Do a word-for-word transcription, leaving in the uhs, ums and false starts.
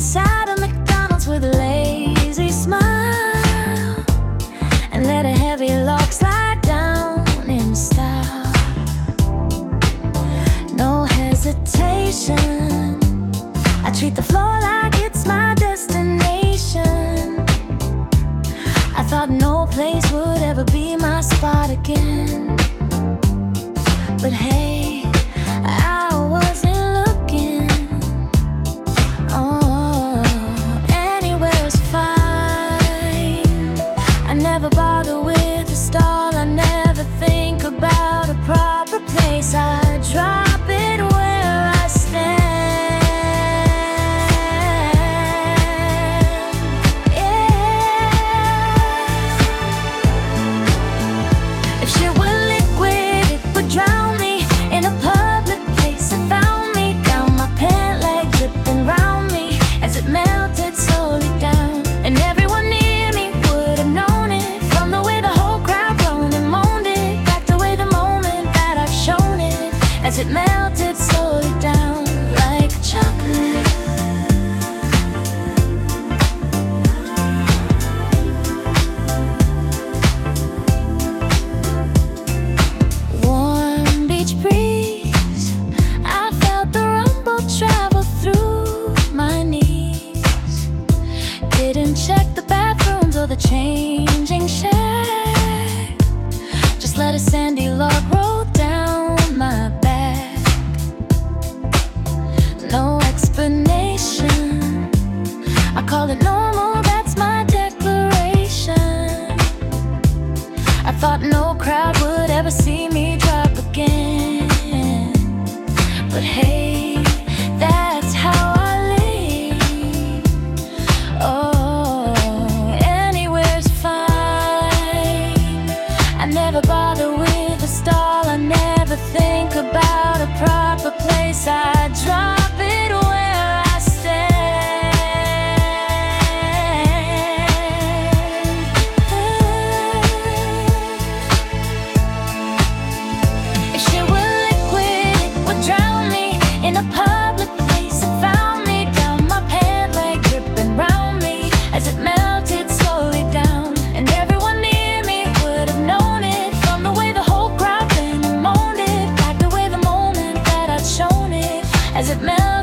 inside a McDonald's with a lazy smile, and let a heavy log slide down in style. No hesitation, I treat the floor like it's my destination. I thought no place would ever be my spot again, but hey, I wasn't looking. Oh, anywhere's fine. I never bother with a stall, I never think about a proper place. I drop it where I stand. Yeah. If shit were liquid, it would drown me. In a public place, it found me. Down my pant leg, dripping round me as it melted slowly down. And everyone near me would have known it, from the way the whole crowd groaned and moaned it, back the way the moment that I've shown it, as it melted slowly down like chocolate. Warm beach breeze, I felt the rumble travel through my knees. Didn't check the bathrooms or the changing shack, just let a sandy log roll down my back. No explanation, I call it normal, that's my declaration. I thought no crowd would ever see me drop again, but hey, that's how I live. Oh, anywhere's fine. I never bother with a stall, I never think about a proper place. I drop it where I stand. If shit were liquid, it would drown me. In a public place, it found me. Down my pant leg, dripping round me as it melted slowly down. And everyone near me would have known it, from the way the whole crowd bent and moaned it, back the way the moment that I'd shown it, as it melted